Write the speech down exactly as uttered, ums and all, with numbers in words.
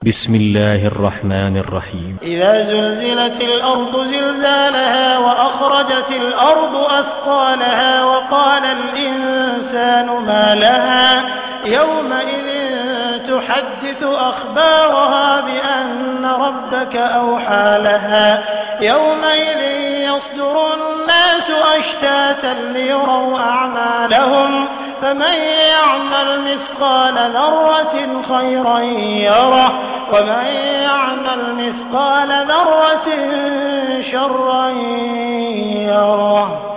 بسم الله الرحمن الرحيم. إذا زلزلت الأرض زلزالها وأخرجت الأرض أثقالها وقال الإنسان ما لها يومئذ تحدث أخبارها بأن ربك أوحى لها يومئذ يصدر الناس أشتاتا ليروا أعمالهم فمن يعمل مثقال ذرة خيرا يره ومن يعمل مثقال ذرة شرا يره.